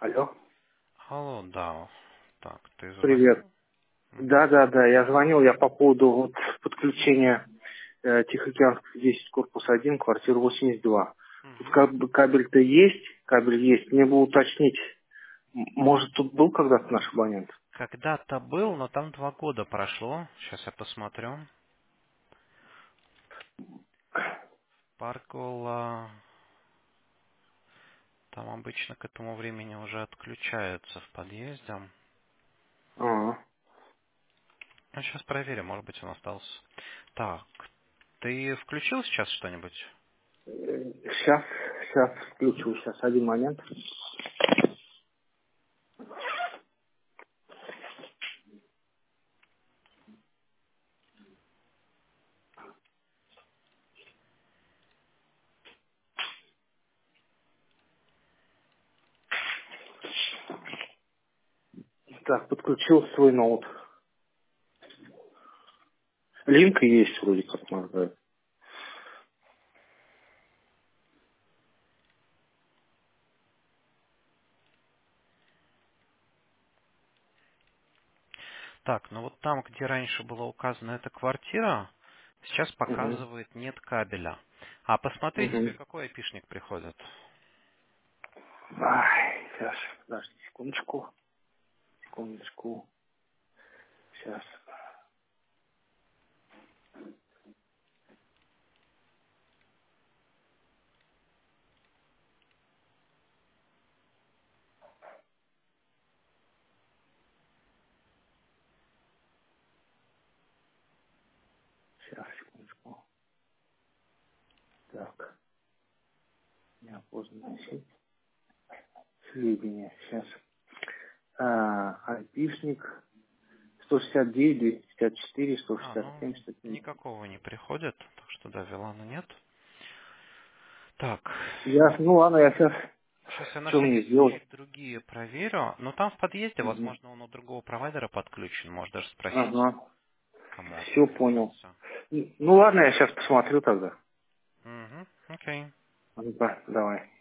Алло, Алло, да. Так, ты привет. звонил? Мгм. Да, я звонил, я по поводу вот подключения Тихоокеанский 10, корпус 1, квартира 82. Тут Мгм. как бы кабель-то есть, кабель есть. Мне бы уточнить, может тут был когда-то наш абонент? Когда-то был, но там 2 года прошло. Сейчас я посмотрю. Паркола. Там обычно к этому времени уже отключаются в подъезде. Ага. Ну, сейчас проверим, может быть, он остался. Так, ты включил сейчас что-нибудь? Сейчас включу, сейчас один момент. Так, подключил свой ноут. Линк есть вроде как, можно сказать. Так, ну вот там, где раньше была указана эта квартира, сейчас Угу. показывает нет кабеля. А посмотри, тебе Угу. какой айпишник приходит. Ай, сейчас, подожди, секундочку. Сейчас, секундочку. Так, неопознанная сеть. Сведения. Сейчас. Айпишник 169, 254, Ну, 167, 170. никакого не приходит, так что да, Вилана нет. Так, Ясно. Ну ладно, я сейчас сейчас я на что мне всякий сделать? случай другие проверю. Но там в подъезде, Мгм. возможно, он у другого провайдера подключен. Можешь даже спросить, Ага. кому он Все понял. подключился. Ну ладно, я сейчас посмотрю тогда. Угу, окей. Ну-ка, давай.